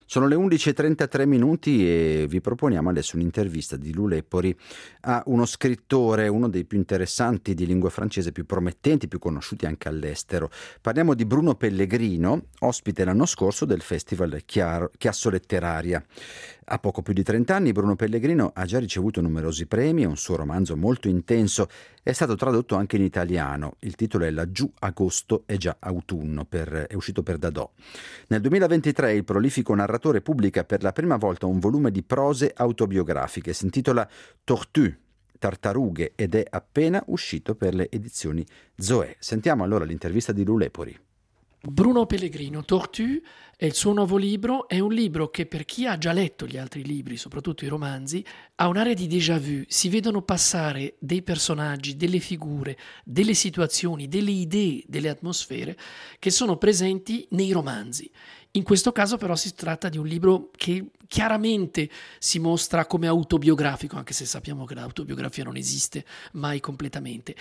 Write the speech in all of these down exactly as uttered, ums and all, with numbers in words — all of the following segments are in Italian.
Sono le undici e trentatré minuti e vi proponiamo adesso un'intervista di Lou Lepori a uno scrittore, uno dei più interessanti di lingua francese, più promettenti, più conosciuti anche all'estero. Parliamo di Bruno Pellegrino, ospite l'anno scorso del Festival Chiaro, Chiasso Letteraria. A poco più di trenta anni Bruno Pellegrino ha già ricevuto numerosi premi e un suo romanzo molto intenso è stato tradotto anche in italiano. Il titolo è Laggiù agosto è già autunno, per, è uscito per Dadò. Nel duemilaventitré il prolifico narratore pubblica per la prima volta un volume di prose autobiografiche, si intitola Tortue, Tartarughe, ed è appena uscito per le edizioni Zoé. Sentiamo allora l'intervista di Lou Lepori. Bruno Pellegrino, Tortue è il suo nuovo libro, è un libro che per chi ha già letto gli altri libri, soprattutto i romanzi, ha un'area di déjà vu, si vedono passare dei personaggi, delle figure, delle situazioni, delle idee, delle atmosfere che sono presenti nei romanzi. In questo caso però si tratta di un libro che chiaramente si mostra come autobiografico, anche se sappiamo che l'autobiografia non esiste mai completamente.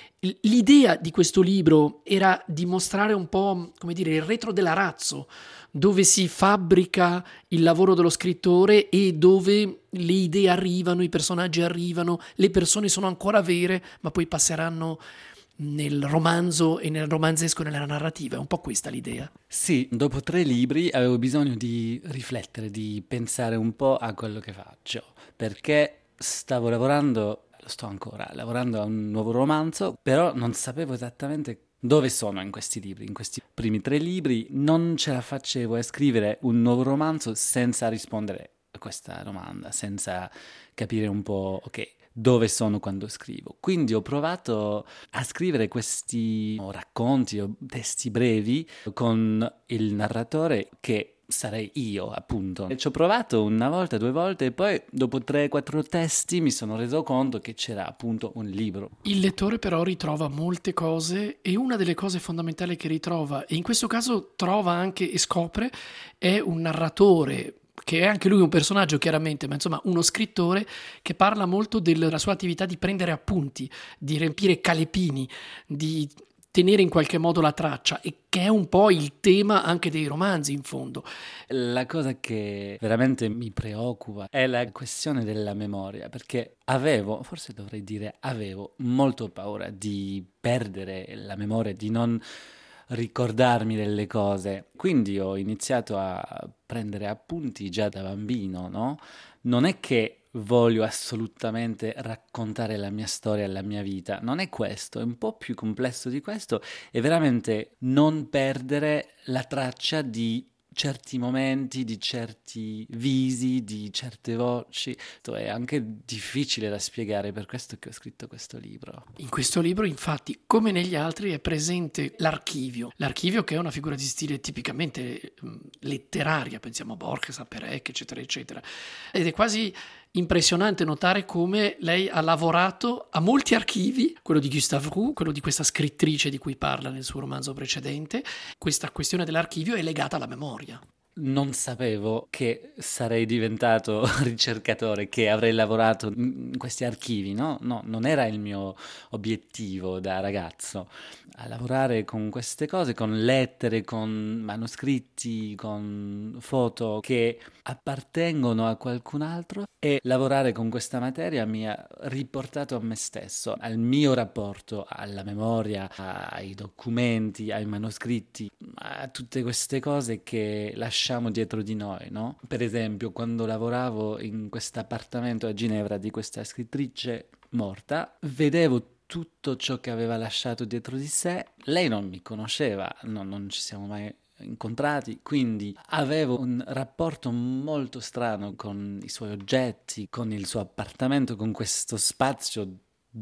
L'idea di questo libro era di mostrare un po', come dire, il retro dell'arazzo, dove si fabbrica il lavoro dello scrittore e dove le idee arrivano, i personaggi arrivano, le persone sono ancora vere, ma poi passeranno nel romanzo e nel romanzesco e nella narrativa. È un po' questa l'idea. Sì, dopo tre libri avevo bisogno di riflettere, di pensare un po' a quello che faccio, perché stavo lavorando... sto ancora lavorando a un nuovo romanzo, però non sapevo esattamente dove sono in questi libri. In questi primi tre libri non ce la facevo a scrivere un nuovo romanzo senza rispondere a questa domanda, senza capire un po', ok, dove sono quando scrivo. Quindi ho provato a scrivere questi racconti o testi brevi con il narratore che sarei io, appunto. E ci ho provato una volta, due volte e poi dopo tre quattro testi mi sono reso conto che c'era appunto un libro. Il lettore però ritrova molte cose e una delle cose fondamentali che ritrova, e in questo caso trova anche e scopre, è un narratore che è anche lui un personaggio chiaramente, ma insomma uno scrittore che parla molto della sua attività di prendere appunti, di riempire calepini, di tenere in qualche modo la traccia, e che è un po' il tema anche dei romanzi in fondo. La cosa che veramente mi preoccupa è la questione della memoria, perché avevo, forse dovrei dire avevo, molto paura di perdere la memoria, di non ricordarmi delle cose. Quindi ho iniziato a prendere appunti già da bambino, no? Non è che voglio assolutamente raccontare la mia storia, la mia vita, non è questo, è un po' più complesso di questo, è veramente non perdere la traccia di certi momenti, di certi visi, di certe voci. È anche difficile da spiegare, per questo che ho scritto questo libro. In questo libro, infatti, come negli altri, è presente l'archivio. L'archivio che è una figura di stile tipicamente mh, letteraria, pensiamo a Borges, a Perec, eccetera, eccetera. Ed è quasi impressionante notare come lei ha lavorato a molti archivi, quello di Gustave Roux, quello di questa scrittrice di cui parla nel suo romanzo precedente. Questa questione dell'archivio è legata alla memoria. Non sapevo che sarei diventato ricercatore, che avrei lavorato in questi archivi, no? No, non era il mio obiettivo da ragazzo. A lavorare con queste cose, con lettere, con manoscritti, con foto che appartengono a qualcun altro, e lavorare con questa materia mi ha riportato a me stesso, al mio rapporto alla memoria, ai documenti, ai manoscritti, a tutte queste cose che lasciamo dietro di noi, no? Per esempio, quando lavoravo in questo appartamento a Ginevra di questa scrittrice morta, vedevo tutto ciò che aveva lasciato dietro di sé. Lei non mi conosceva, no, non ci siamo mai incontrati, quindi avevo un rapporto molto strano con i suoi oggetti, con il suo appartamento, con questo spazio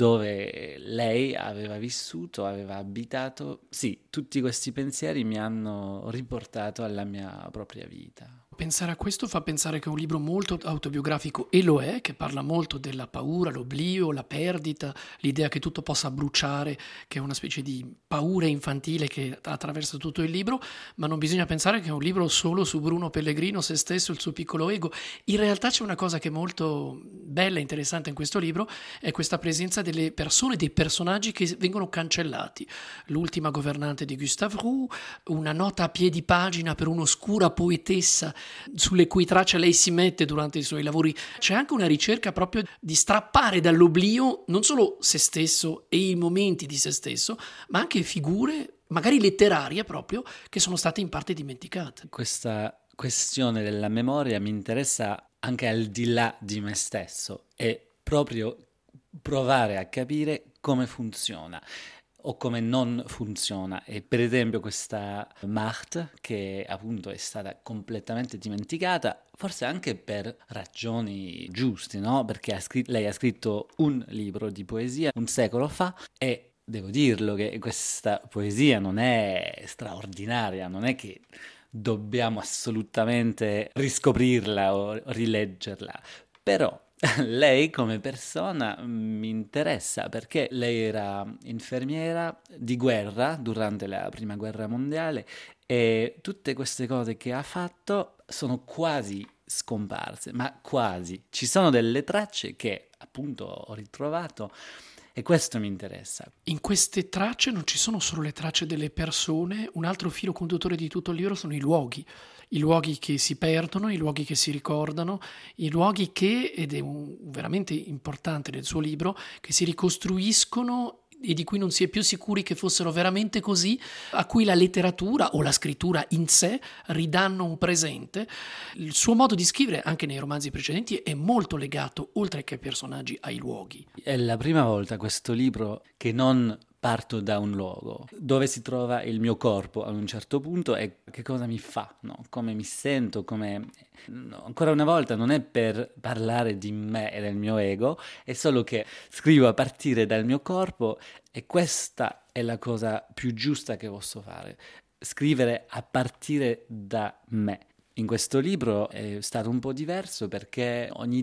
dove lei aveva vissuto, aveva abitato. Sì, tutti questi pensieri mi hanno riportato alla mia propria vita. Pensare a questo fa pensare che è un libro molto autobiografico, e lo è, che parla molto della paura, l'oblio, la perdita, l'idea che tutto possa bruciare, che è una specie di paura infantile che attraversa tutto il libro, ma non bisogna pensare che è un libro solo su Bruno Pellegrino, se stesso, il suo piccolo ego. In realtà c'è una cosa che è molto bella e interessante in questo libro, è questa presenza delle persone, dei personaggi che vengono cancellati. L'ultima governante di Gustave Roux, una nota a piedi pagina per un'oscura poetessa sulle cui tracce lei si mette durante i suoi lavori. C'è anche una ricerca proprio di strappare dall'oblio non solo se stesso e i momenti di se stesso, ma anche figure, magari letterarie proprio, che sono state in parte dimenticate. Questa questione della memoria mi interessa anche al di là di me stesso, e proprio provare a capire come funziona o come non funziona. E per esempio questa Marthe, che appunto è stata completamente dimenticata, forse anche per ragioni giuste, no? Perché ha scritto, lei ha scritto un libro di poesia un secolo fa, e devo dirlo che questa poesia non è straordinaria, non è che dobbiamo assolutamente riscoprirla o rileggerla, però lei come persona mi interessa perché lei era infermiera di guerra durante la prima guerra mondiale, e tutte queste cose che ha fatto sono quasi scomparse, ma quasi. Ci sono delle tracce che appunto ho ritrovato, e questo mi interessa. In queste tracce non ci sono solo le tracce delle persone, un altro filo conduttore di tutto il libro sono i luoghi. I luoghi che si perdono, i luoghi che si ricordano, i luoghi che, ed è un, veramente importante nel suo libro, che si ricostruiscono e di cui non si è più sicuri che fossero veramente così, a cui la letteratura o la scrittura in sé ridanno un presente. Il suo modo di scrivere, anche nei romanzi precedenti, è molto legato, oltre che ai personaggi, ai luoghi. È la prima volta questo libro che non parto da un luogo, dove si trova il mio corpo a un certo punto e che cosa mi fa, no? Come mi sento, come... No, ancora una volta non è per parlare di me e del mio ego, è solo che scrivo a partire dal mio corpo, e questa è la cosa più giusta che posso fare, scrivere a partire da me. In questo libro è stato un po' diverso perché ogni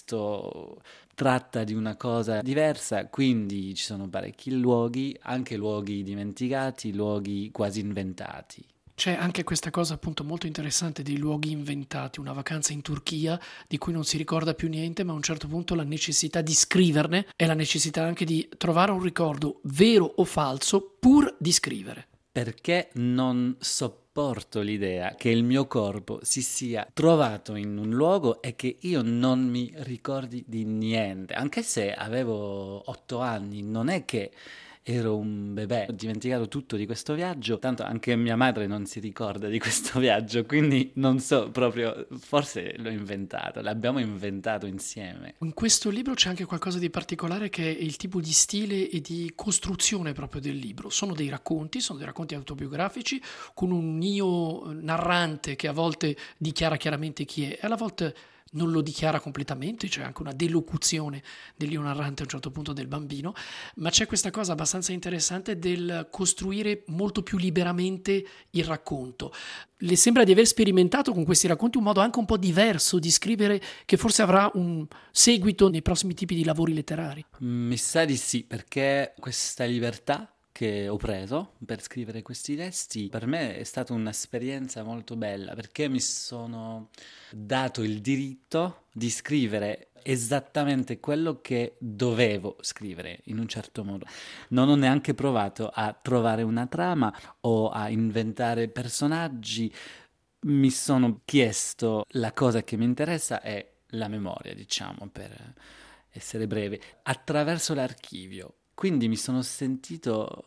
testo tratta di una cosa diversa, quindi ci sono parecchi luoghi, anche luoghi dimenticati, luoghi quasi inventati. C'è anche questa cosa appunto molto interessante dei luoghi inventati, una vacanza in Turchia di cui non si ricorda più niente, ma a un certo punto la necessità di scriverne è la necessità anche di trovare un ricordo vero o falso pur di scrivere. Perché non sopporto l'idea che il mio corpo si sia trovato in un luogo e che io non mi ricordi di niente, anche se avevo otto anni, non è che ero un bebè, ho dimenticato tutto di questo viaggio, tanto anche mia madre non si ricorda di questo viaggio, quindi non so proprio, forse l'ho inventato, l'abbiamo inventato insieme. In questo libro c'è anche qualcosa di particolare che è il tipo di stile e di costruzione proprio del libro. Sono dei racconti, sono dei racconti autobiografici con un io narrante che a volte dichiara chiaramente chi è e alla volte non lo dichiara completamente, c'è anche una delocuzione dell'io narrante a un certo punto del bambino, ma c'è questa cosa abbastanza interessante del costruire molto più liberamente il racconto. Le sembra di aver sperimentato con questi racconti un modo anche un po' diverso di scrivere che forse avrà un seguito nei prossimi tipi di lavori letterari? Mi sa di sì, perché questa libertà che ho preso per scrivere questi testi per me è stata un'esperienza molto bella, perché mi sono dato il diritto di scrivere esattamente quello che dovevo scrivere in un certo modo. Non ho neanche provato a trovare una trama o a inventare personaggi, mi sono chiesto la cosa che mi interessa è la memoria, diciamo, per essere breve, attraverso l'archivio. Quindi mi sono sentito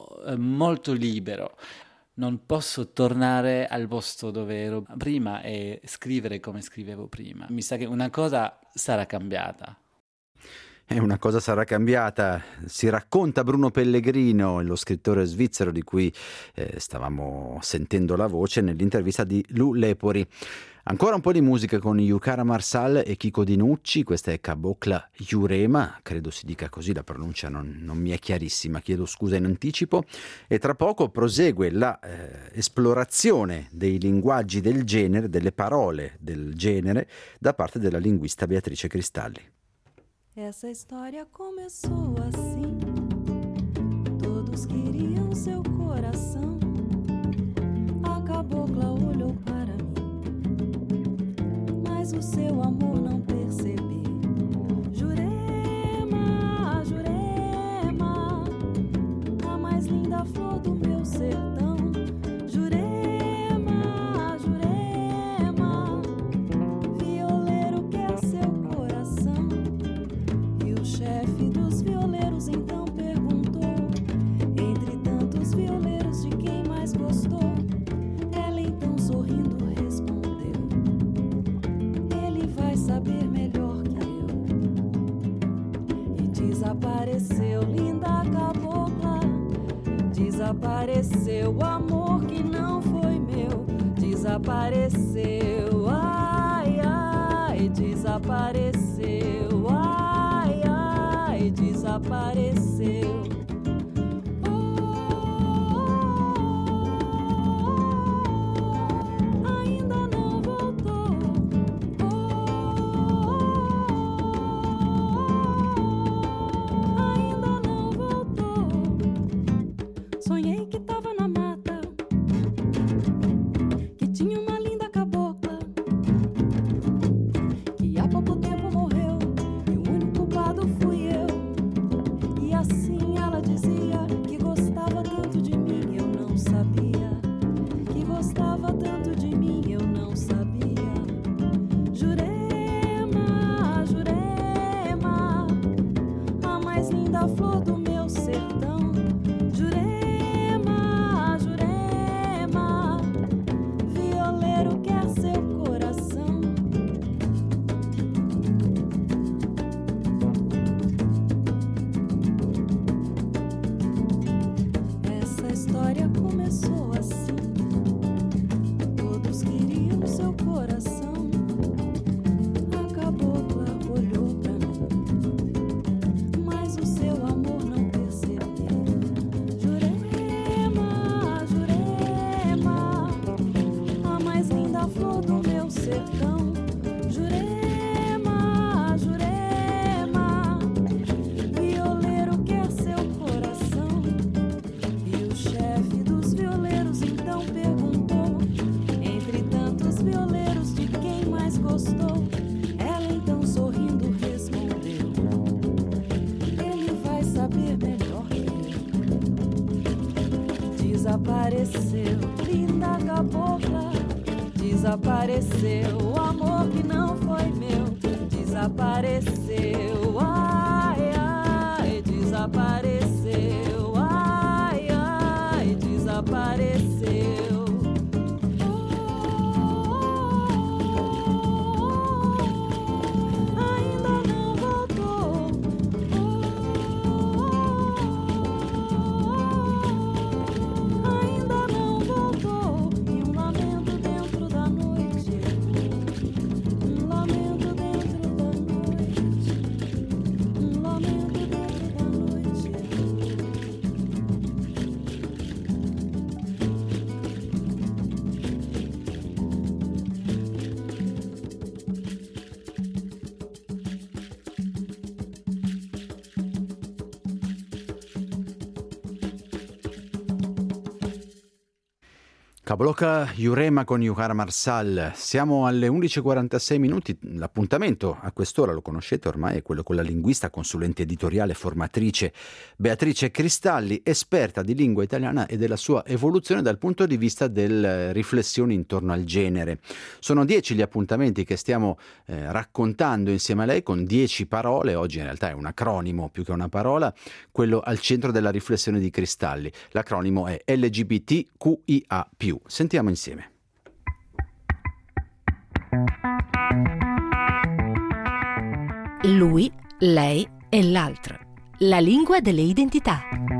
molto libero. Non posso tornare al posto dove ero prima e scrivere come scrivevo prima. Mi sa che una cosa sarà cambiata. E una cosa sarà cambiata, si racconta Bruno Pellegrino, lo scrittore svizzero di cui eh, stavamo sentendo la voce nell'intervista di Lou Lepori. Ancora un po' di musica con Yukara Marsal e Chico Dinucci, questa è Cabocla Jurema, credo si dica così, la pronuncia non, non mi è chiarissima, chiedo scusa in anticipo, e tra poco prosegue la eh, esplorazione dei linguaggi del genere, delle parole del genere, da parte della linguista Beatrice Cristalli. Essa história começou assim, todos queriam seu coração, a cabocla olhou para mas o seu amor não percebi. Jurema, Jurema, a mais linda flor do meu sertão. Jurema, Jurema, Desapareceu o amor que não foi meu. Desapareceu, ai, ai, desapareceu, ai, ai, desapareceu. Desapareceu, linda cabocla. Desapareceu o amor que não foi meu. Desapareceu, ai, ai, desapareceu, ai, ai, desapareceu. Cabocla Jurema con Juhar Marsal. Siamo alle undici e quarantasei minuti. L'appuntamento a quest'ora, lo conoscete ormai, è quello con la linguista, consulente editoriale, formatrice Beatrice Cristalli, esperta di lingua italiana e della sua evoluzione dal punto di vista delle riflessioni intorno al genere. Sono dieci gli appuntamenti che stiamo eh, raccontando insieme a lei, con dieci parole. Oggi in realtà è un acronimo più che una parola, quello al centro della riflessione di Cristalli. L'acronimo è L G B T Q I A più. Sentiamo insieme. Lui, lei e l'altro. La lingua delle identità.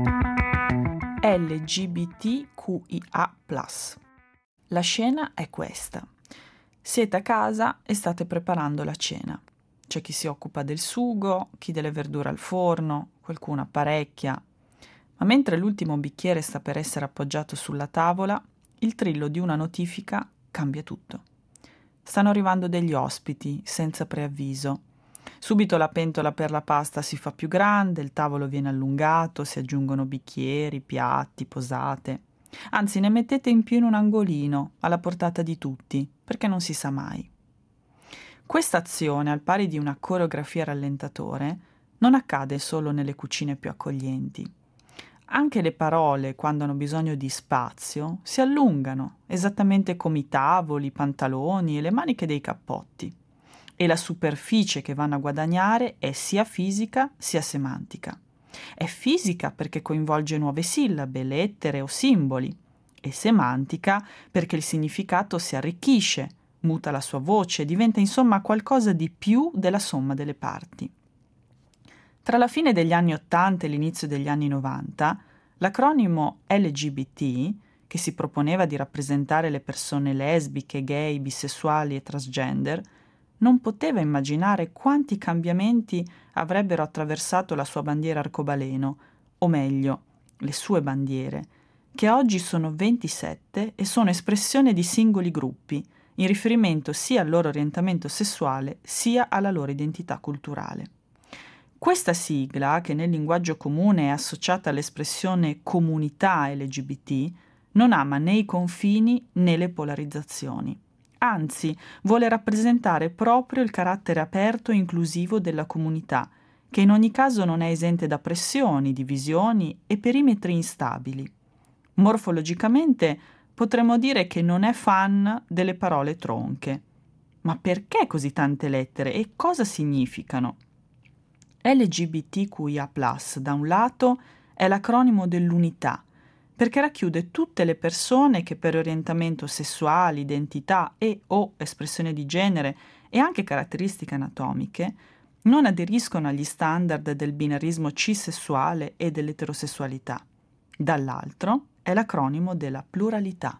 L G B T Q I A plus. La scena è questa. Siete a casa e state preparando la cena. C'è chi si occupa del sugo, chi delle verdure al forno, qualcuno apparecchia. Ma mentre l'ultimo bicchiere sta per essere appoggiato sulla tavola, il trillo di una notifica cambia tutto. Stanno arrivando degli ospiti, senza preavviso. Subito la pentola per la pasta si fa più grande, il tavolo viene allungato, si aggiungono bicchieri, piatti, posate. Anzi, ne mettete in più in un angolino, alla portata di tutti, perché non si sa mai. Questa azione, al pari di una coreografia a rallentatore, non accade solo nelle cucine più accoglienti. Anche le parole, quando hanno bisogno di spazio, si allungano, esattamente come i tavoli, i pantaloni e le maniche dei cappotti. E la superficie che vanno a guadagnare è sia fisica sia semantica. È fisica perché coinvolge nuove sillabe, lettere o simboli, e semantica perché il significato si arricchisce, muta la sua voce, diventa insomma qualcosa di più della somma delle parti. Tra la fine degli anni ottanta e l'inizio degli anni novanta, L'acronimo L G B T, che si proponeva di rappresentare le persone lesbiche, gay, bisessuali e transgender, non poteva immaginare quanti cambiamenti avrebbero attraversato la sua bandiera arcobaleno, o meglio, le sue bandiere, che oggi sono ventisette e sono espressione di singoli gruppi, in riferimento sia al loro orientamento sessuale sia alla loro identità culturale. Questa sigla, che nel linguaggio comune è associata all'espressione comunità L G B T, non ama né i confini né le polarizzazioni. Anzi, vuole rappresentare proprio il carattere aperto e inclusivo della comunità, che in ogni caso non è esente da pressioni, divisioni e perimetri instabili. Morfologicamente potremmo dire che non è fan delle parole tronche. Ma perché così tante lettere e cosa significano? L G B T Q I A plus, da un lato, è l'acronimo dell'unità, perché racchiude tutte le persone che per orientamento sessuale, identità e o espressione di genere e anche caratteristiche anatomiche non aderiscono agli standard del binarismo cisessuale e dell'eterosessualità. Dall'altro è l'acronimo della pluralità.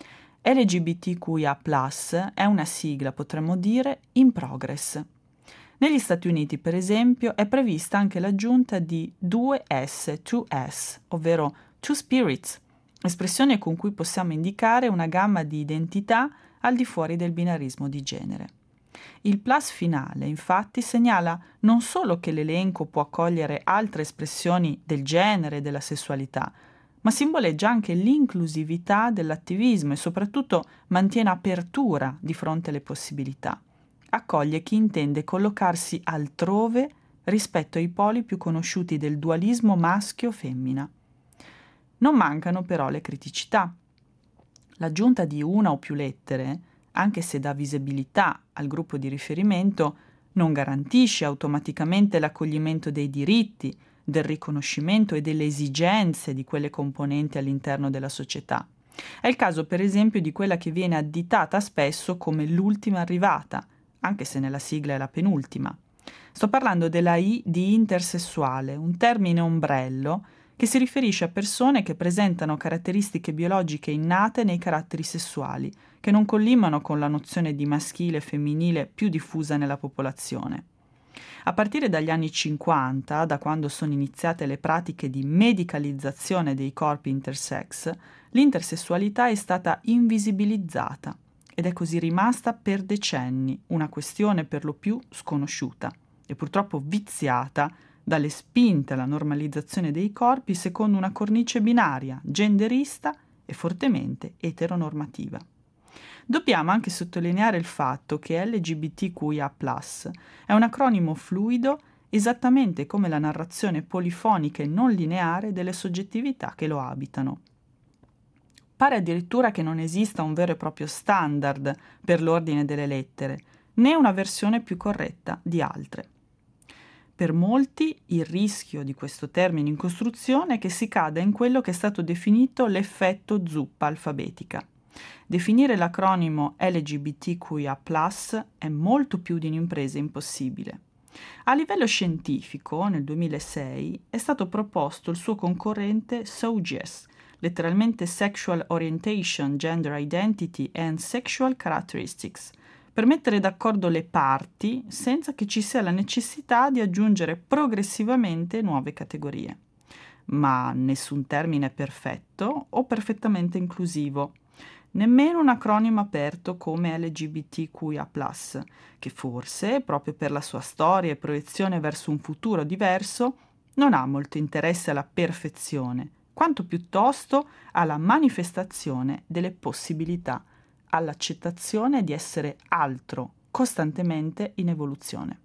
L G B T Q I A plus, è una sigla, potremmo dire, in progress. Negli Stati Uniti, per esempio, è prevista anche l'aggiunta di due S, two S, ovvero two spirits, espressione con cui possiamo indicare una gamma di identità al di fuori del binarismo di genere. Il plus finale, infatti, segnala non solo che l'elenco può accogliere altre espressioni del genere e della sessualità, ma simboleggia anche l'inclusività dell'attivismo e soprattutto mantiene apertura di fronte alle possibilità. Accoglie chi intende collocarsi altrove rispetto ai poli più conosciuti del dualismo maschio-femmina. Non mancano però le criticità. L'aggiunta di una o più lettere, anche se dà visibilità al gruppo di riferimento, non garantisce automaticamente l'accoglimento dei diritti, del riconoscimento e delle esigenze di quelle componenti all'interno della società. È il caso, per esempio, di quella che viene additata spesso come l'ultima arrivata, anche se nella sigla è la penultima. Sto parlando della I di intersessuale, un termine ombrello che si riferisce a persone che presentano caratteristiche biologiche innate nei caratteri sessuali, che non collimano con la nozione di maschile e femminile più diffusa nella popolazione. A partire dagli anni cinquanta, da quando sono iniziate le pratiche di medicalizzazione dei corpi intersex, l'intersessualità è stata invisibilizzata ed è così rimasta per decenni una questione per lo più sconosciuta e purtroppo viziata dalle spinte alla normalizzazione dei corpi secondo una cornice binaria, genderista e fortemente eteronormativa. Dobbiamo anche sottolineare il fatto che L G B T Q I A plus, è un acronimo fluido esattamente come la narrazione polifonica e non lineare delle soggettività che lo abitano. Pare addirittura che non esista un vero e proprio standard per l'ordine delle lettere, né una versione più corretta di altre. Per molti il rischio di questo termine in costruzione è che si cada in quello che è stato definito l'effetto zuppa alfabetica. Definire l'acronimo L G B T Q I A plus, è molto più di un'impresa impossibile. A livello scientifico, nel duemilasei, è stato proposto il suo concorrente S O G I E S, letteralmente Sexual Orientation, Gender Identity and Sexual Characteristics, per mettere d'accordo le parti senza che ci sia la necessità di aggiungere progressivamente nuove categorie. Ma nessun termine è perfetto o perfettamente inclusivo, nemmeno un acronimo aperto come L G B T Q I A plus, che forse, proprio per la sua storia e proiezione verso un futuro diverso, non ha molto interesse alla perfezione, quanto piuttosto alla manifestazione delle possibilità, all'accettazione di essere altro, costantemente in evoluzione.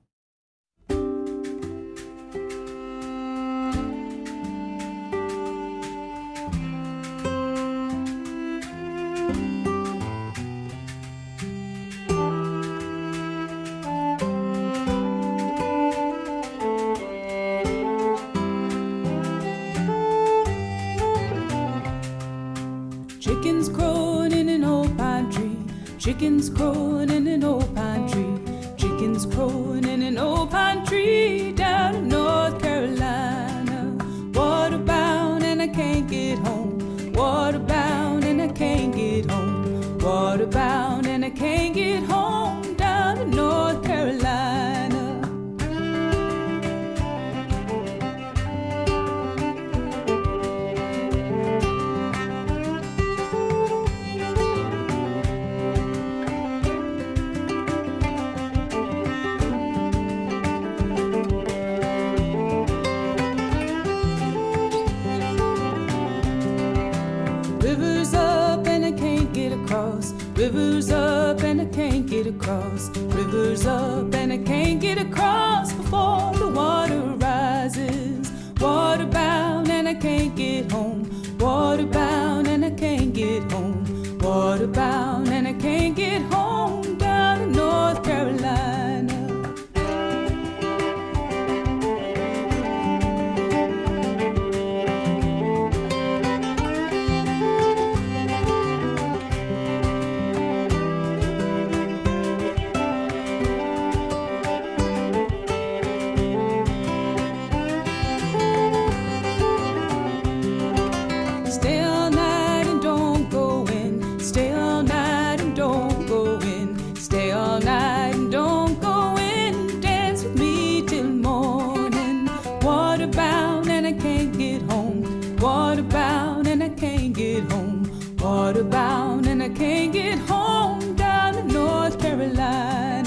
Chickens crowing in an old pine tree. Chickens crowing in an old pine tree. Chickens crowing in an old pine tree down in North Carolina. Water bound and I can't River's up and I can't get across. River's up and I can't get across before the water rises. Water bound and I can't get home. Water bound and I can't get home. Water bound and I can't get home down in North Carolina. Waterbound and I can't get home down in North Carolina.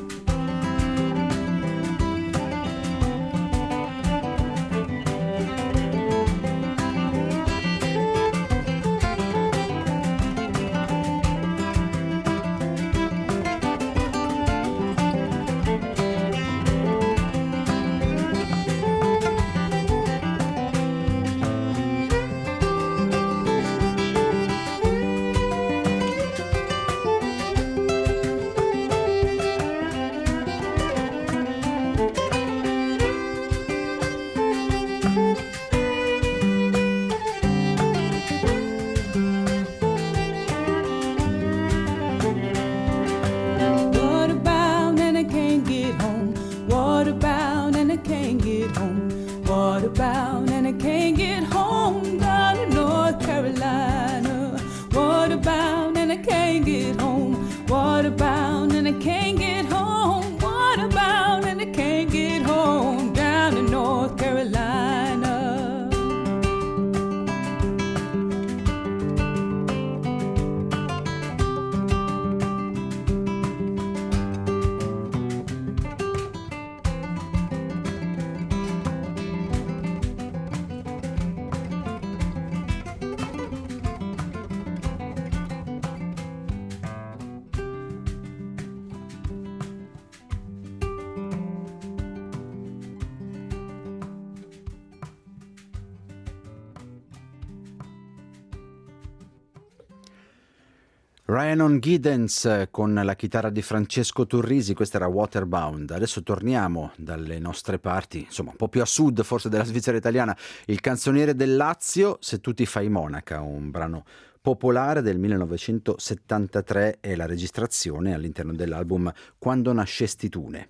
Waterbound and I can't get home down in North Carolina. Waterbound and I can't get home. Waterbound and I can't get home. Waterbound and I can't get home down in North Carolina. Rhiannon Giddens con la chitarra di Francesco Turrisi, questa era Waterbound. Adesso torniamo dalle nostre parti, insomma un po' più a sud forse della Svizzera italiana. Il canzoniere del Lazio, Se tu ti fai monaca, un brano popolare del millenovecentosettantatré e la registrazione all'interno dell'album Quando nascesti tune.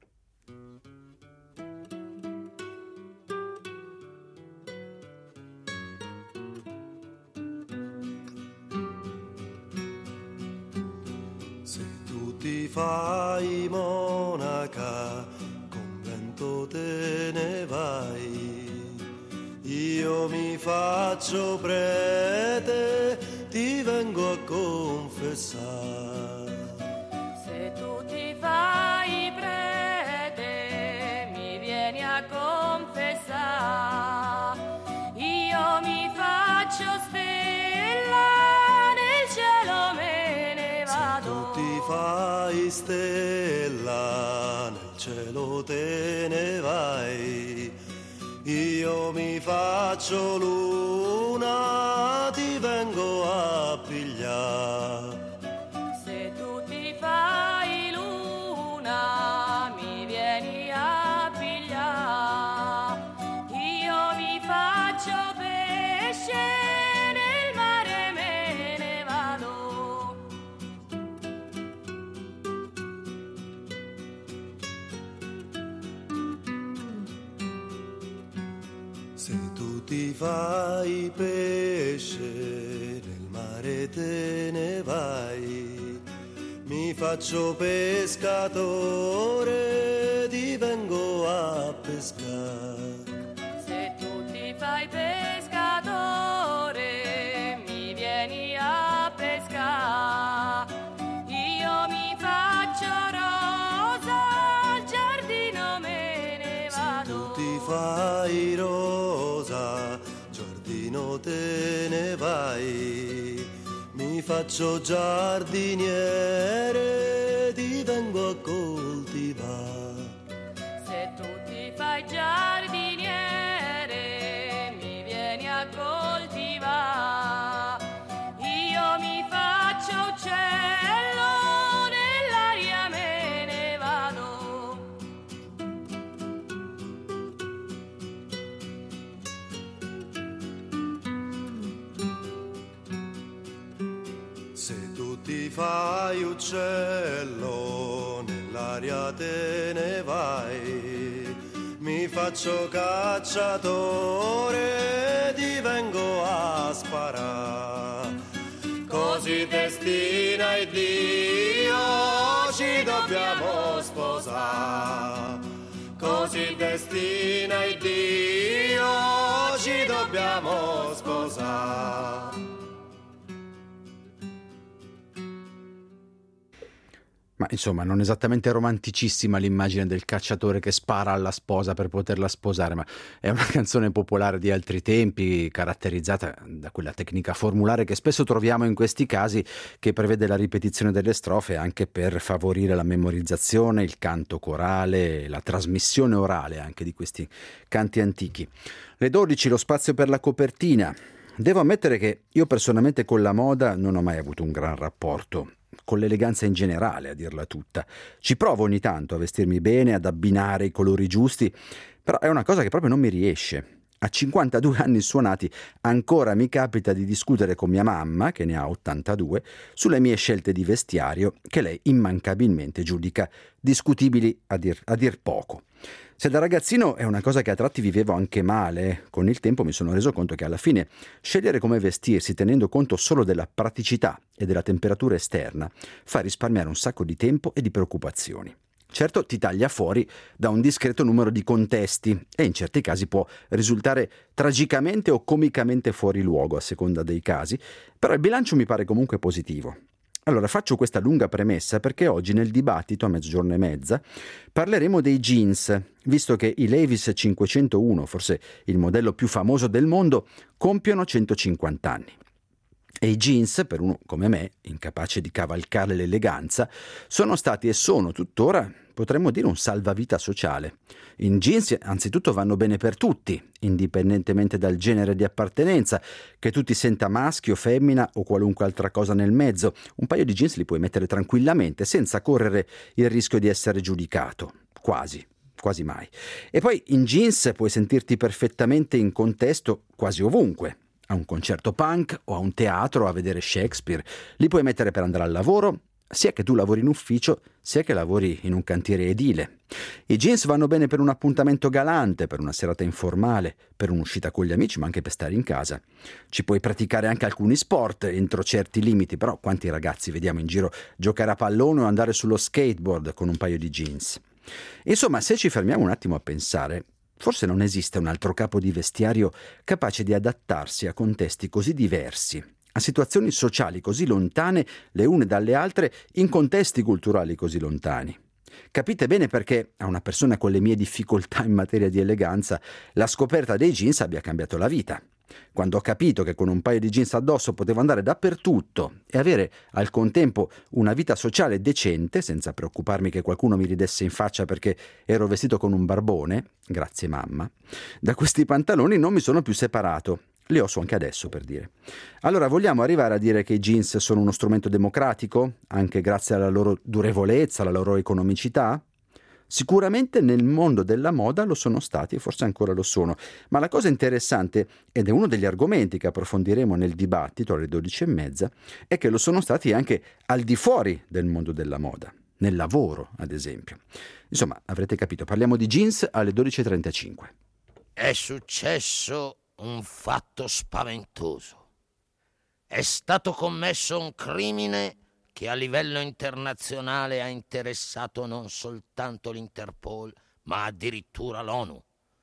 Ti fai monaca, convento te ne vai, io mi faccio prete, ti vengo a confessare. Se tu ti fai prete, mi vieni a confessare, io mi faccio stella, nel cielo me ne vado. Se tu ti fai stella, nel cielo te ne vai, io mi faccio luna, ti vengo a pigliare. Se tu ti fai luna, mi vieni a pigliare, io mi faccio pesce, nel mare me ne vado. Se tu ti fai pesce, nel mare te ne vai, mi faccio pescatore, ti vengo a pescare. Se tu ti fai pescatore, mi vieni a pescare, io mi faccio rosa, al giardino me ne vado. Se tu ti fai rosa, giardino te ne vai, mi faccio giardiniere, ti vengo a coltivare. Se tu ti fai giardiniere, mi vieni a coltivare. Io mi faccio uccello, nell'aria me ne vado. Se tu ti fai uccello, nell'aria te ne vai. Mi faccio cacciatore, ti vengo a sparare. Così destina il Dio, ci dobbiamo sposare. Così destina il Dio, ci dobbiamo sposare. Ma insomma, non esattamente romanticissima l'immagine del cacciatore che spara alla sposa per poterla sposare, ma è una canzone popolare di altri tempi, caratterizzata da quella tecnica formulare che spesso troviamo in questi casi, che prevede la ripetizione delle strofe anche per favorire la memorizzazione, il canto corale, la trasmissione orale anche di questi canti antichi. Le dodici, lo spazio per la copertina. Devo ammettere che io personalmente con la moda non ho mai avuto un gran rapporto, con l'eleganza in generale, a dirla tutta. Ci provo ogni tanto a vestirmi bene, ad abbinare i colori giusti, però è una cosa che proprio non mi riesce. A cinquantadue anni suonati ancora mi capita di discutere con mia mamma, che ne ha ottantadue, sulle mie scelte di vestiario, che lei immancabilmente giudica discutibili a dir, a dir poco. Se da ragazzino è una cosa che a tratti vivevo anche male, con il tempo mi sono reso conto che alla fine scegliere come vestirsi tenendo conto solo della praticità e della temperatura esterna fa risparmiare un sacco di tempo e di preoccupazioni. Certo, ti taglia fuori da un discreto numero di contesti e in certi casi può risultare tragicamente o comicamente fuori luogo a seconda dei casi, però il bilancio mi pare comunque positivo. Allora faccio questa lunga premessa perché oggi nel dibattito a mezzogiorno e mezza parleremo dei jeans, visto che i Levi's cinquecentouno, forse il modello più famoso del mondo, compiono centocinquanta anni. E i jeans, per uno come me, incapace di cavalcare l'eleganza, sono stati e sono tuttora, potremmo dire, un salvavita sociale. In jeans anzitutto vanno bene per tutti, indipendentemente dal genere di appartenenza, che tu ti senta maschio, femmina o qualunque altra cosa nel mezzo. Un paio di jeans li puoi mettere tranquillamente senza correre il rischio di essere giudicato, quasi. Quasi mai. E poi in jeans puoi sentirti perfettamente in contesto quasi ovunque. A un concerto punk o a un teatro a vedere Shakespeare. Li puoi mettere per andare al lavoro, sia che tu lavori in ufficio, sia che lavori in un cantiere edile. I jeans vanno bene per un appuntamento galante, per una serata informale, per un'uscita con gli amici, ma anche per stare in casa. Ci puoi praticare anche alcuni sport entro certi limiti, però quanti ragazzi vediamo in giro giocare a pallone o andare sullo skateboard con un paio di jeans? Insomma, se ci fermiamo un attimo a pensare, forse non esiste un altro capo di vestiario capace di adattarsi a contesti così diversi, a situazioni sociali così lontane le une dalle altre, in contesti culturali così lontani. Capite bene perché a una persona con le mie difficoltà in materia di eleganza la scoperta dei jeans abbia cambiato la vita. Quando ho capito che con un paio di jeans addosso potevo andare dappertutto e avere al contempo una vita sociale decente, senza preoccuparmi che qualcuno mi ridesse in faccia perché ero vestito con un barbone, grazie mamma, da questi pantaloni non mi sono più separato. Li oso anche adesso, per dire. Allora, vogliamo arrivare a dire che i jeans sono uno strumento democratico, anche grazie alla loro durevolezza, alla loro economicità? Sicuramente nel mondo della moda lo sono stati e forse ancora lo sono, ma la cosa interessante, ed è uno degli argomenti che approfondiremo nel dibattito alle dodici e mezza, è che lo sono stati anche al di fuori del mondo della moda, nel lavoro ad esempio. Insomma, avrete capito, parliamo di jeans alle dodici e trentacinque. È successo un fatto spaventoso. È stato commesso un crimine che a livello internazionale ha interessato non soltanto l'Interpol, ma addirittura l'ONU.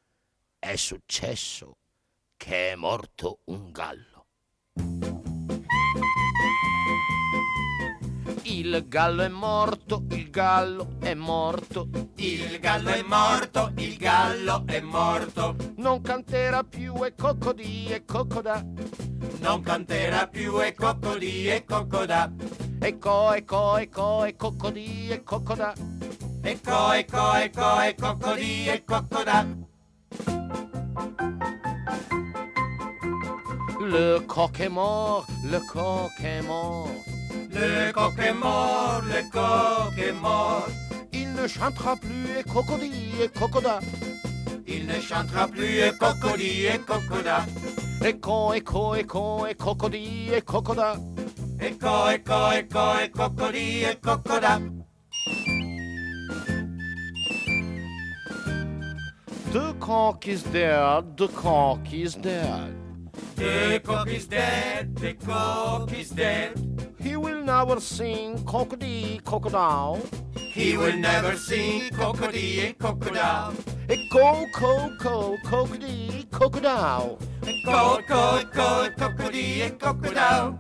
È successo che è morto un gallo. Il gallo è morto, il gallo è morto. Il gallo è morto, il gallo è morto. Non canterà più e coccodì e coccodà. Non canterà più e coccodì e coccodà. E co e co e co e coccodì e coccodà. E co e co e co e coccodì e coccodà. Le coq est mort, le coq est mort. Le coq est mort, le coq est mort. Il ne chantera plus et cocodie et cocoda. Il ne chantera plus et cocodie et cocoda. E co e co e co e cocodie e cocoda. E co e co e co e cocodie e cocoda. The cock is dead, the cock is dead. The cock is dead, the cock is dead. He will never sing cocodie crocodile. He will never sing cocodie and crocodile. E co co co cocodie crocodile. E co co co cocodie and crocodile.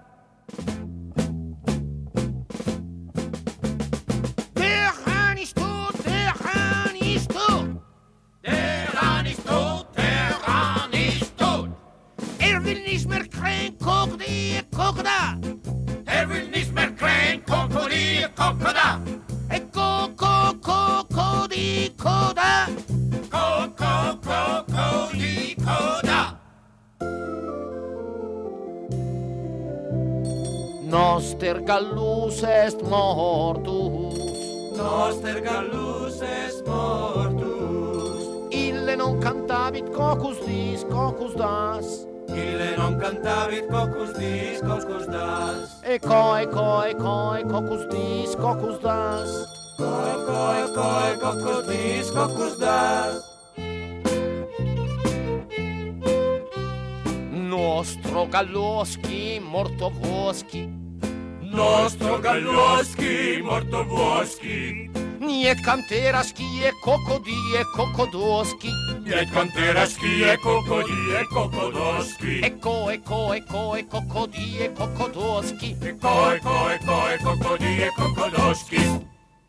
Der Hahn ist tot, der Hahn ist tot. Der Hahn ist tot, der Hahn ist tot. Er will nicht mehr krähen, cocodie crocodile. Er will nicht mehr krähen, cocodie and crocodile. E co co co co di coda. Co co co co di coda. Noster gallus est mortus. Noster gallus est mortus. Ille non cantavit cocus dis, cocus das. Ille non cantavit cocus dis, cocus das. E co e co e co e cocus dis, cocus das. Co co e co e cocus dis, cocus das. Nostro Galloschi morto Voschi. Nostro Galloschi morto Voschi. Niet canteraschi e cocodì e cocodoschi. Niet canteraschi e cocodì e cocodoschi. E co e co e co e cocodì e cocodoschi. E co e co e co e cocodì e cocodoschi.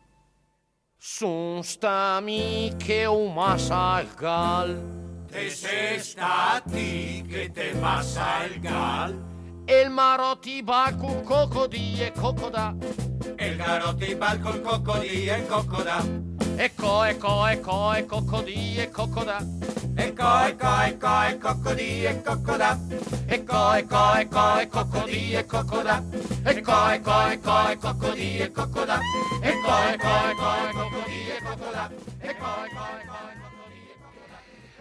Sun sta miche un massa al gal. Te sei stati che te passa il gal. E il marotti va con cocodì e cocoda. E il garotti va col cocodì e cocoda. E co e co e co e cocodì e cocoda. E co e co e co e cocodì e cocoda. E co e co e co e cocodì e cocoda. E co e co e co e cocodì e cocoda. E co e co e co e cocodì e cocoda. E co e co e co e cocodì e cocoda.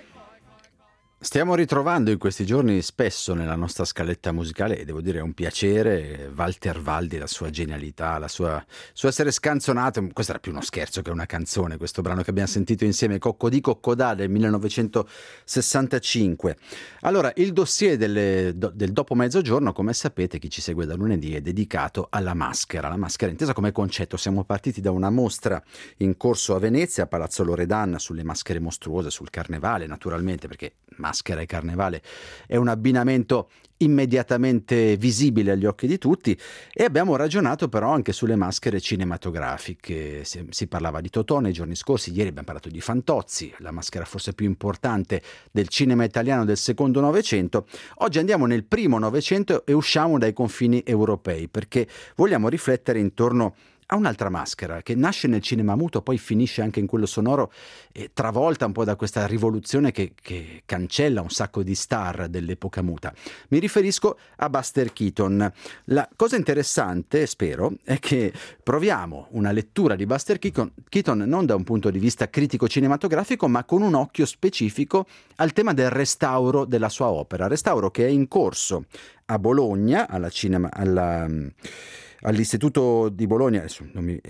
Stiamo ritrovando in questi giorni spesso nella nostra scaletta musicale, e devo dire è un piacere, Walter Valdi, la sua genialità, la sua suo essere scanzonato. Questo era più uno scherzo che una canzone, questo brano che abbiamo sentito insieme, Coccodì Coccodà del millenovecentosessantacinque. Allora, il dossier delle, do, del dopo mezzogiorno, come sapete, chi ci segue da lunedì, è dedicato alla maschera, la maschera intesa come concetto. Siamo partiti da una mostra in corso a Venezia, a Palazzo Loredan, sulle maschere mostruose, sul carnevale naturalmente, perché maschera e carnevale è un abbinamento immediatamente visibile agli occhi di tutti, e abbiamo ragionato però anche sulle maschere cinematografiche. Si, si parlava di Totò nei giorni scorsi, ieri abbiamo parlato di Fantozzi, la maschera forse più importante del cinema italiano del secondo Novecento. Oggi andiamo nel primo Novecento e usciamo dai confini europei, perché vogliamo riflettere intorno ha un'altra maschera che nasce nel cinema muto, poi finisce anche in quello sonoro, e travolta un po' da questa rivoluzione che, che cancella un sacco di star dell'epoca muta. Mi riferisco a Buster Keaton. La cosa interessante, spero, è che proviamo una lettura di Buster Keaton, Keaton non da un punto di vista critico cinematografico, ma con un occhio specifico al tema del restauro della sua opera, restauro che è in corso a Bologna, alla cinema, alla... all'Istituto di Bologna, adesso non mi,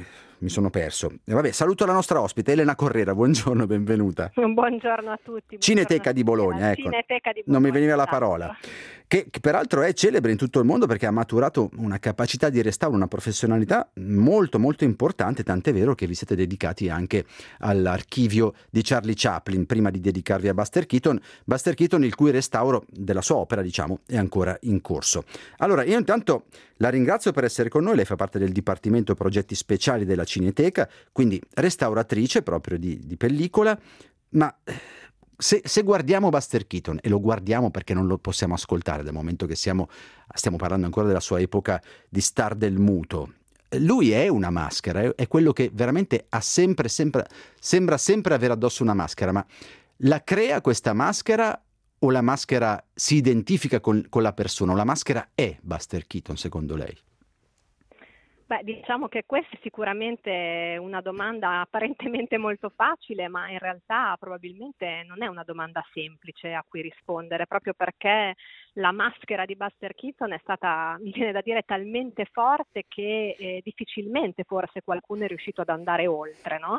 mi sono perso. E vabbè, saluto la nostra ospite, Elena Correra, buongiorno, benvenuta. Buongiorno a tutti. Cineteca di Bologna, ecco. Cineteca di Bologna, non mi veniva la esatto. parola. Che, che peraltro è celebre in tutto il mondo perché ha maturato una capacità di restauro, una professionalità molto molto importante, tant'è vero che vi siete dedicati anche all'archivio di Charlie Chaplin prima di dedicarvi a Buster Keaton, Buster Keaton il cui restauro della sua opera, diciamo, è ancora in corso. Allora, io intanto la ringrazio per essere con noi, lei fa parte del Dipartimento Progetti Speciali della Cineteca, quindi restauratrice proprio di, di pellicola, ma se, se guardiamo Buster Keaton, e lo guardiamo perché non lo possiamo ascoltare dal momento che siamo, stiamo parlando ancora della sua epoca di star del muto, lui è una maschera, è, è quello che veramente ha sempre, sempre, sembra sempre avere addosso una maschera, ma la crea questa maschera o la maschera si identifica con, con la persona, o la maschera è Buster Keaton secondo lei? Beh, diciamo che questa è sicuramente una domanda apparentemente molto facile, ma in realtà probabilmente non è una domanda semplice a cui rispondere, proprio perché la maschera di Buster Keaton è stata, mi viene da dire, talmente forte che eh, difficilmente forse qualcuno è riuscito ad andare oltre, no?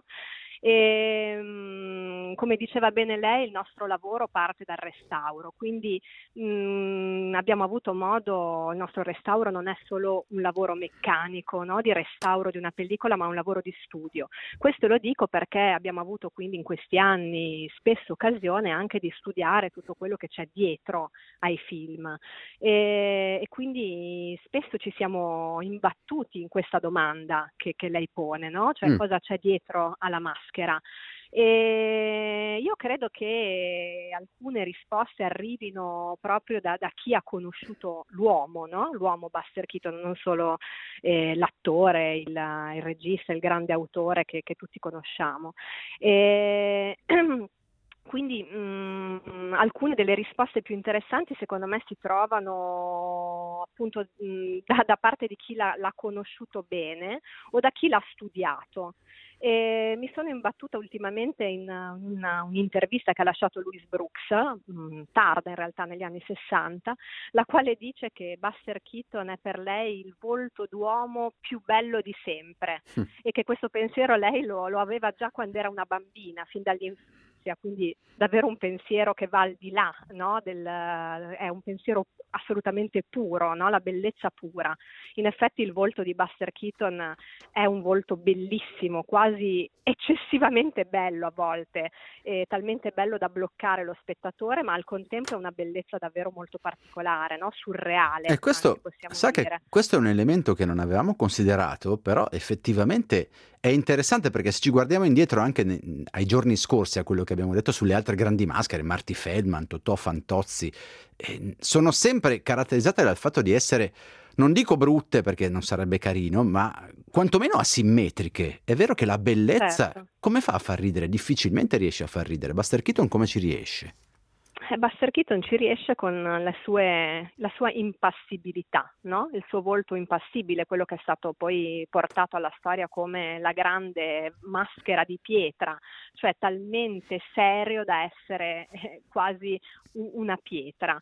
E, come diceva bene lei, il nostro lavoro parte dal restauro, quindi mh, abbiamo avuto modo, il nostro restauro non è solo un lavoro meccanico, no, di restauro di una pellicola, ma un lavoro di studio. Questo lo dico perché abbiamo avuto quindi in questi anni spesso occasione anche di studiare tutto quello che c'è dietro ai film e, e quindi spesso ci siamo imbattuti in questa domanda che, che lei pone, no? Cioè mm. cosa c'è dietro alla maschera. E io credo che alcune risposte arrivino proprio da, da chi ha conosciuto l'uomo, no? L'uomo Buster Keaton, non solo eh, l'attore, il, il regista, il grande autore che, che tutti conosciamo. E quindi mh, alcune delle risposte più interessanti secondo me si trovano appunto mh, da, da parte di chi l'ha, l'ha conosciuto bene o da chi l'ha studiato. E mi sono imbattuta ultimamente in una, un'intervista che ha lasciato Louise Brooks, mh, tarda in realtà negli anni sessanta, la quale dice che Buster Keaton è per lei il volto d'uomo più bello di sempre mm. e che questo pensiero lei lo, lo aveva già quando era una bambina, fin dall'infanzia. Quindi davvero un pensiero che va al di là, no? Del, è un pensiero assolutamente puro, no? La bellezza pura. In effetti il volto di Buster Keaton è un volto bellissimo, quasi eccessivamente bello a volte, eh, talmente bello da bloccare lo spettatore, ma al contempo è una bellezza davvero molto particolare, no? Surreale. E questo, sa dire. che questo è un elemento che non avevamo considerato, però effettivamente è interessante perché se ci guardiamo indietro anche ne, ai giorni scorsi a quello che abbiamo detto sulle altre grandi maschere, Marty Feldman, Totò Fantozzi, eh, sono sempre caratterizzate dal fatto di essere, non dico brutte perché non sarebbe carino, ma quantomeno asimmetriche. È vero che la bellezza, certo. come fa a far ridere? Difficilmente riesce a far ridere. Buster Keaton come ci riesce? Buster Keaton ci riesce con le sue, la sua impassibilità, no? Il suo volto impassibile, quello che è stato poi portato alla storia come la grande maschera di pietra, cioè talmente serio da essere eh, quasi una pietra.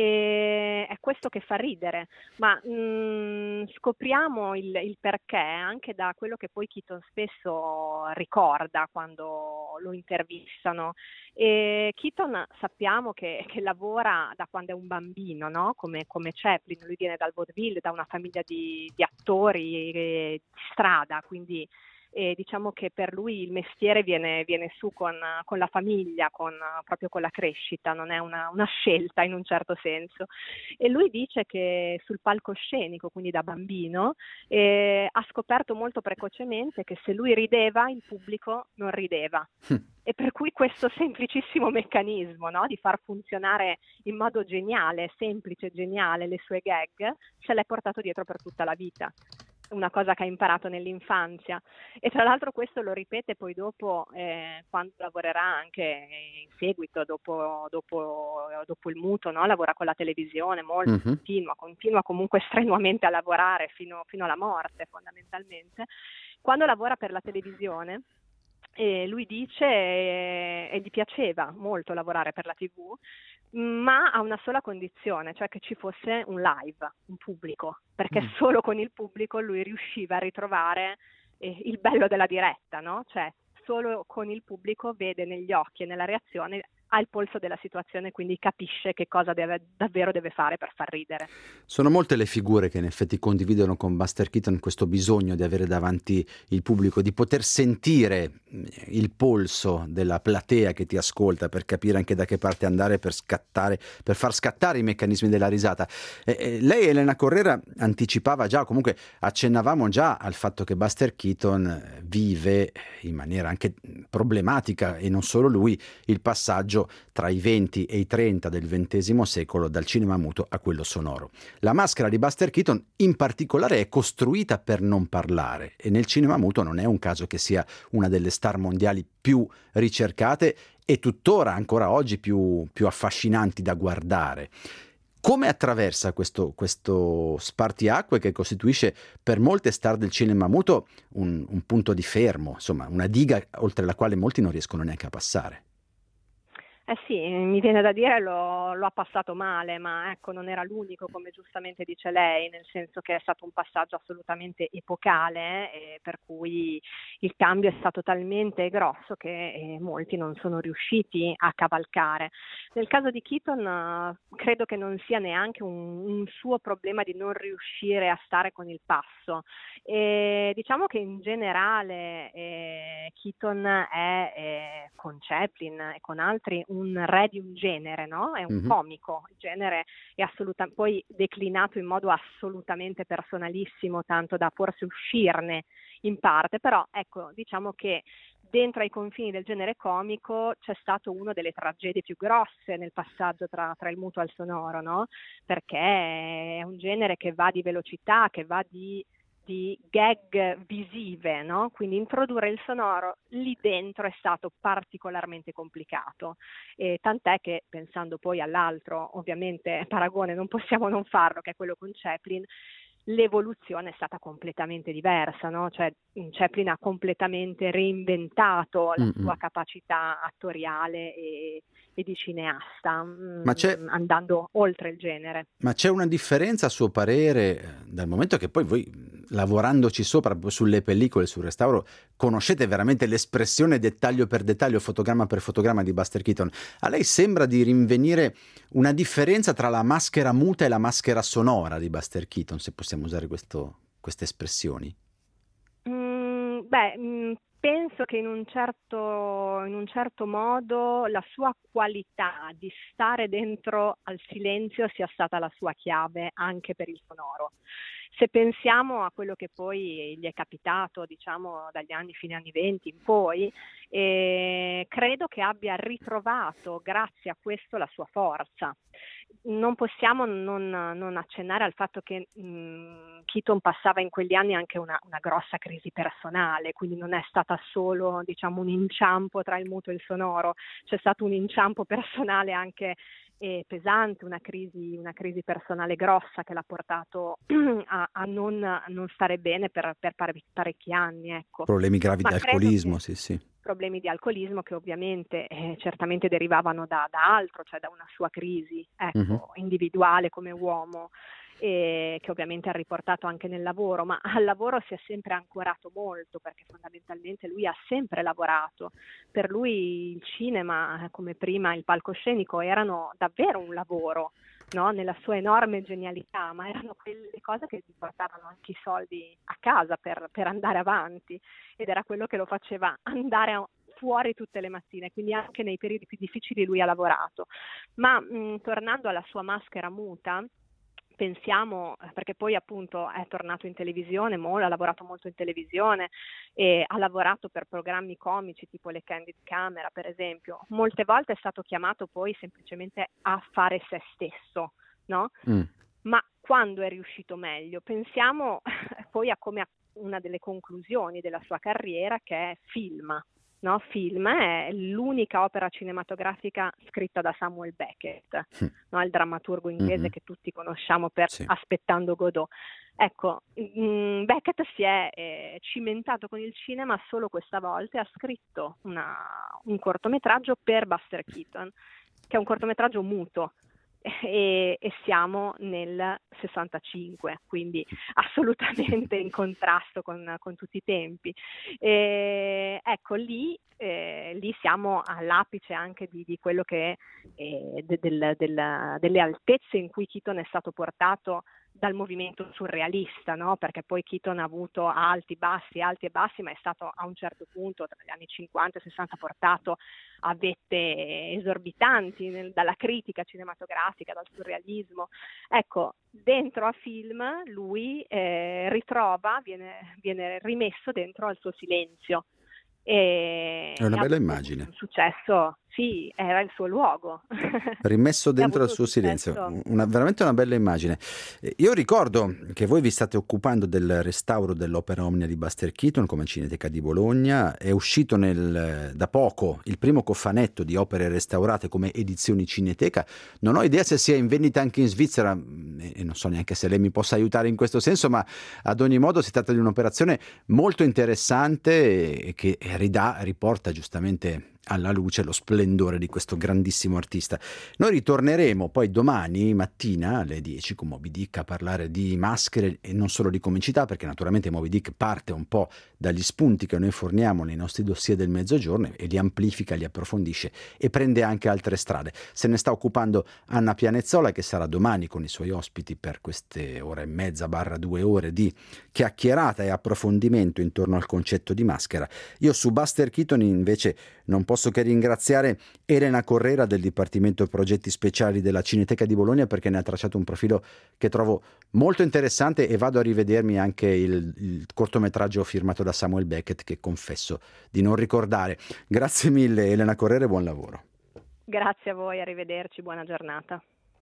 E è questo che fa ridere, ma mh, scopriamo il, il perché anche da quello che poi Keaton spesso ricorda quando lo intervistano. E Keaton sappiamo che, che lavora da quando è un bambino, no? Come, come Chaplin, lui viene dal vaudeville, da una famiglia di, di attori eh, di strada, quindi e diciamo che per lui il mestiere viene, viene su con, con la famiglia, con, proprio con la crescita, non è una, una scelta in un certo senso. E lui dice che sul palcoscenico, quindi da bambino, eh, ha scoperto molto precocemente che se lui rideva il pubblico non rideva. E per cui questo semplicissimo meccanismo, no, di far funzionare in modo geniale, semplice, geniale le sue gag, se l'è portato dietro per tutta la vita. Una cosa che ha imparato nell'infanzia e tra l'altro questo lo ripete poi dopo eh, quando lavorerà anche in seguito dopo, dopo, dopo il muto, no? Lavora con la televisione molto, mm-hmm. continua, continua comunque strenuamente a lavorare fino, fino alla morte fondamentalmente. Quando lavora per la televisione e lui dice e, e gli piaceva molto lavorare per la tivù, ma a una sola condizione, cioè che ci fosse un live, un pubblico, perché mm. solo con il pubblico lui riusciva a ritrovare eh, il bello della diretta, no? Cioè solo con il pubblico vede negli occhi e nella reazione, ha il polso della situazione, quindi capisce che cosa deve, davvero deve fare per far ridere. Sono molte le figure che in effetti condividono con Buster Keaton questo bisogno di avere davanti il pubblico, di poter sentire il polso della platea che ti ascolta per capire anche da che parte andare per scattare, per far scattare i meccanismi della risata. E, e lei, Elena Correra, anticipava già, o comunque accennavamo già al fatto che Buster Keaton vive in maniera anche problematica, e non solo lui, il passaggio tra i venti e i trenta del ventesimo secolo, dal cinema muto a quello sonoro. La maschera di Buster Keaton in particolare è costruita per non parlare, e nel cinema muto non è un caso che sia una delle star mondiali più ricercate e tuttora ancora oggi più, più affascinanti da guardare. Come attraversa questo, questo spartiacque che costituisce per molte star del cinema muto un, un punto di fermo, insomma una diga oltre la quale molti non riescono neanche a passare? Eh sì, mi viene da dire lo, lo ha passato male, ma ecco, non era l'unico, come giustamente dice lei, nel senso che è stato un passaggio assolutamente epocale, eh, per cui il cambio è stato talmente grosso che eh, molti non sono riusciti a cavalcare. Nel caso di Keaton eh, credo che non sia neanche un, un suo problema di non riuscire a stare con il passo. E diciamo che in generale eh, Keaton è eh, con Chaplin e con altri un un re di un genere, no? È un mm-hmm. comico, il genere è assolutamente poi declinato in modo assolutamente personalissimo, tanto da forse uscirne in parte, però ecco, diciamo che dentro ai confini del genere comico c'è stato una delle tragedie più grosse nel passaggio tra, tra il muto al sonoro, no? Perché è un genere che va di velocità, che va di di gag visive, no? Quindi introdurre il sonoro lì dentro è stato particolarmente complicato, e tant'è che, pensando poi all'altro, ovviamente paragone non possiamo non farlo, che è quello con Chaplin, l'evoluzione è stata completamente diversa, no? Cioè Chaplin ha completamente reinventato la Mm-mm. sua capacità attoriale e, e di cineasta, Ma c'è, mh, andando oltre il genere. ma c'è una differenza a suo parere, dal momento che poi voi, lavorandoci sopra sulle pellicole, sul restauro, conoscete veramente l'espressione dettaglio per dettaglio, fotogramma per fotogramma di Buster Keaton, a lei sembra di rinvenire una differenza tra la maschera muta e la maschera sonora di Buster Keaton, se possiamo usare questo, queste espressioni? Mm, beh, mm, penso che in un certo, in un certo modo la sua qualità di stare dentro al silenzio sia stata la sua chiave anche per il sonoro. Se pensiamo a quello che poi gli è capitato, diciamo, dagli anni, fine anni venti in poi, eh, credo che abbia ritrovato, grazie a questo, la sua forza. Non possiamo non, non accennare al fatto che mh, Keaton passava in quegli anni anche una, una grossa crisi personale, quindi non è stata solo, diciamo, un inciampo tra il muto e il sonoro, c'è stato un inciampo personale anche eh, pesante, una crisi, una crisi personale grossa che l'ha portato a, a, non, a non stare bene per, per pare- parecchi anni. Ecco. Problemi gravi Ma di alcolismo, che... sì, sì. problemi di alcolismo che ovviamente eh, certamente derivavano da, da altro, cioè da una sua crisi, ecco, Mm-hmm. individuale come uomo, e che ovviamente ha riportato anche nel lavoro, ma al lavoro si è sempre ancorato molto, perché fondamentalmente lui ha sempre lavorato. Per lui il cinema, come prima il palcoscenico, erano davvero un lavoro, no? Nella sua enorme genialità, ma erano quelle cose che gli portavano anche i soldi a casa per, per andare avanti, ed era quello che lo faceva andare a, fuori tutte le mattine, quindi anche nei periodi più difficili lui ha lavorato. Ma mh, tornando alla sua maschera muta, pensiamo, perché poi appunto è tornato in televisione, ha lavorato molto in televisione e ha lavorato per programmi comici tipo le Candid Camera, per esempio. Molte volte è stato chiamato poi semplicemente a fare se stesso, no? Mm. Ma quando è riuscito meglio? Pensiamo poi a come a una delle conclusioni della sua carriera, che è Film. No, Film è l'unica opera cinematografica scritta da Samuel Beckett, mm. no, il drammaturgo inglese mm-hmm. che tutti conosciamo per sì. Aspettando Godot. Ecco, mh, Beckett si è eh, cimentato con il cinema solo questa volta e ha scritto una, un cortometraggio per Buster Keaton, che è un cortometraggio muto, e, e siamo nel sessantacinque, quindi assolutamente in contrasto con, con tutti i tempi. E, ecco, lì, eh, lì siamo all'apice anche di, di quello che è de, del, del, delle altezze in cui Keaton è stato portato dal movimento surrealista, no? Perché poi Keaton ha avuto alti, bassi, alti e bassi, ma è stato a un certo punto, tra gli anni cinquanta e sessanta, portato a vette esorbitanti nel, dalla critica cinematografica, dal surrealismo. Ecco, dentro a film lui eh, ritrova, viene, viene rimesso dentro al suo silenzio. E è una bella immagine. Un successo, sì, era il suo luogo. Rimesso dentro al suo silenzio, una, veramente una bella immagine. Io ricordo che voi vi state occupando del restauro dell'Opera Omnia di Buster Keaton come Cineteca di Bologna. È uscito nel, da poco il primo cofanetto di opere restaurate come edizioni Cineteca. Non ho idea se sia in vendita anche in Svizzera e non so neanche se lei mi possa aiutare in questo senso, ma ad ogni modo si tratta di un'operazione molto interessante e che ridà, riporta giustamente alla luce lo splendore di questo grandissimo artista. Noi ritorneremo poi domani mattina alle dieci con Moby Dick a parlare di maschere e non solo di comicità, perché naturalmente Moby Dick parte un po' dagli spunti che noi forniamo nei nostri dossier del mezzogiorno e li amplifica, li approfondisce e prende anche altre strade. Se ne sta occupando Anna Pianezzola, che sarà domani con i suoi ospiti per queste ore e mezza barra due ore di chiacchierata e approfondimento intorno al concetto di maschera. Io su Buster Keaton invece non posso che ringraziare Elena Correra del Dipartimento Progetti Speciali della Cineteca di Bologna, perché ne ha tracciato un profilo che trovo molto interessante e vado a rivedermi anche il, il cortometraggio firmato da Samuel Beckett che confesso di non ricordare. Grazie mille Elena Correra e buon lavoro. Grazie a voi, arrivederci, buona giornata.